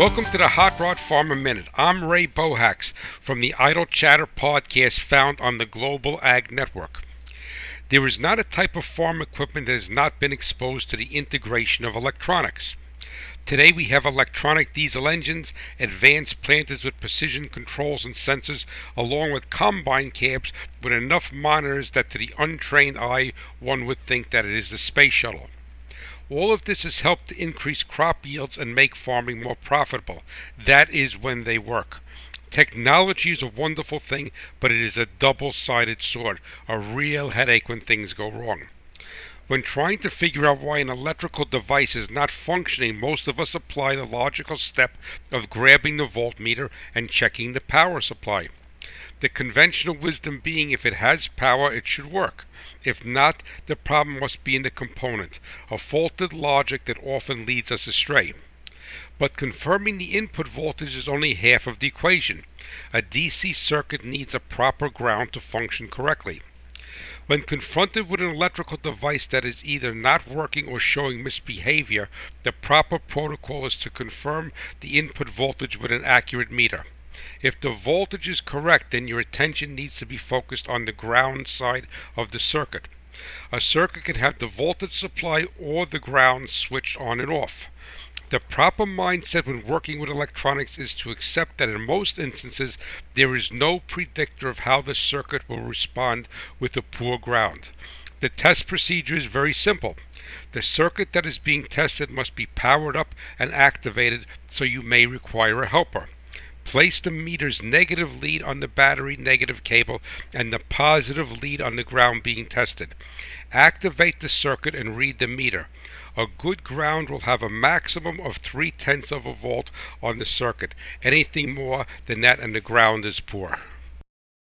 Welcome to the Hot Rod Farmer Minute. I'm Ray Bohacs from the Idle Chatter podcast found on the Global Ag Network. There is not a type of farm equipment that has not been exposed to the integration of electronics. Today we have electronic diesel engines, advanced planters with precision controls and sensors, along with combine cabs with enough monitors that to the untrained eye one would think that it is the space shuttle. All of this has helped to increase crop yields and make farming more profitable. That is when they work. Technology is a wonderful thing, but it is a double-sided sword, a real headache when things go wrong. When trying to figure out why an electrical device is not functioning, most of us apply the logical step of grabbing the voltmeter and checking the power supply. The conventional wisdom being if it has power, it should work. If not, the problem must be in the component, a faulted logic that often leads us astray. But confirming the input voltage is only half of the equation. A DC circuit needs a proper ground to function correctly. When confronted with an electrical device that is either not working or showing misbehavior, the proper protocol is to confirm the input voltage with an accurate meter. If the voltage is correct, then your attention needs to be focused on the ground side of the circuit. A circuit can have the voltage supply or the ground switched on and off. The proper mindset when working with electronics is to accept that in most instances there is no predictor of how the circuit will respond with a poor ground. The test procedure is very simple. The circuit that is being tested must be powered up and activated, so you may require a helper. Place the meter's negative lead on the battery negative cable and the positive lead on the ground being tested. Activate the circuit and read the meter. A good ground will have a maximum of 0.3 of a volt on the circuit. Anything more than that and the ground is poor.